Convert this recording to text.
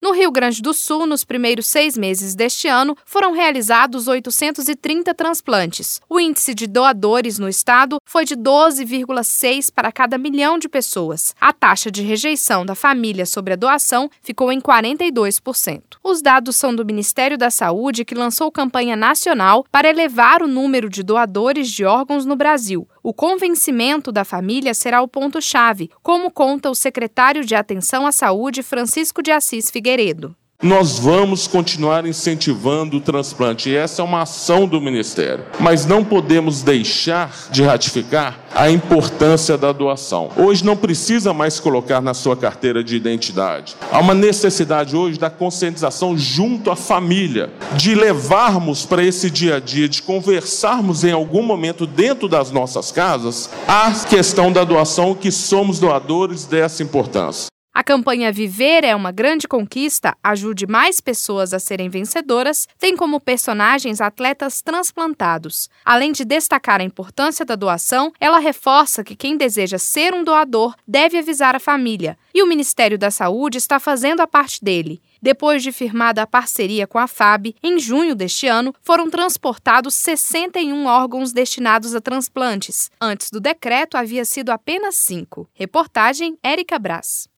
No Rio Grande do Sul, nos primeiros 6 meses deste ano, foram realizados 830 transplantes. O índice de doadores no estado foi de 12,6 para cada milhão de pessoas. A taxa de rejeição da família sobre a doação ficou em 42%. Os dados são do Ministério da Saúde, que lançou campanha nacional para elevar o número de doadores de órgãos no Brasil. O convencimento da família será o ponto-chave, como conta o secretário de Atenção à Saúde, Francisco de Assis Figueiredo. Nós vamos continuar incentivando o transplante, e essa é uma ação do Ministério. Mas não podemos deixar de ratificar a importância da doação. Hoje não precisa mais colocar na sua carteira de identidade. Há uma necessidade hoje da conscientização junto à família, de levarmos para esse dia a dia, de conversarmos em algum momento dentro das nossas casas a questão da doação, que somos doadores dessa importância. A campanha Viver é uma grande conquista, ajude mais pessoas a serem vencedoras, tem como personagens atletas transplantados. Além de destacar a importância da doação, ela reforça que quem deseja ser um doador deve avisar a família. E o Ministério da Saúde está fazendo a parte dele. Depois de firmada a parceria com a FAB, em junho deste ano, foram transportados 61 órgãos destinados a transplantes. Antes do decreto, havia sido apenas 5. Reportagem Érica Brás.